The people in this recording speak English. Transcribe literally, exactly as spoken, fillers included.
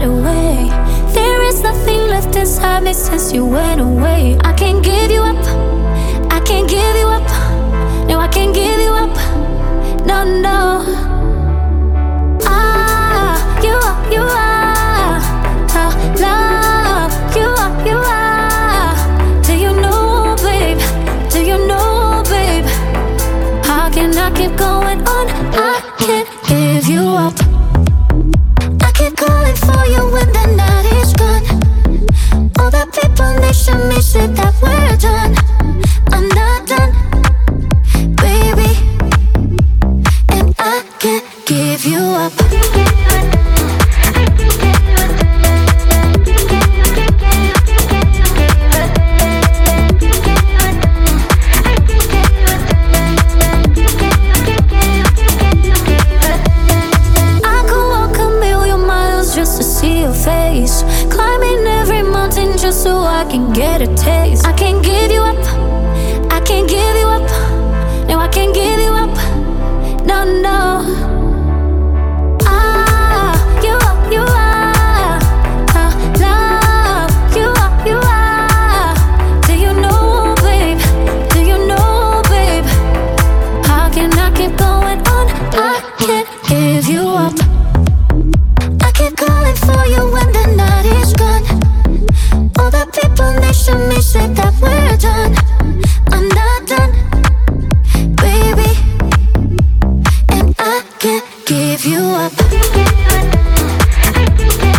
away. There is nothing left inside me since you went away. I can't give you up, I can't give you up. No, I can't give you up, no, no. Ah, you are, you are, how love, you are, you are. Do you know, babe, do you know, babe? How can I keep going on? I can't give you up. I keep calling for you when the night is gone. All the people next to me say that we're done. I'm not done, baby, and I can't give you up. Climbing every mountain just so I can get a taste. I can't give you up, I can't give you up. No, I can't give you up, no, no. Ah, you are, you are, how love, you are, you are. Do you know, babe, do you know, babe? How can I keep going on? I can't give you up. I keep calling for you when the night is gone. All the people next to me say that we're done. I'm not done, baby, and I can't give you up.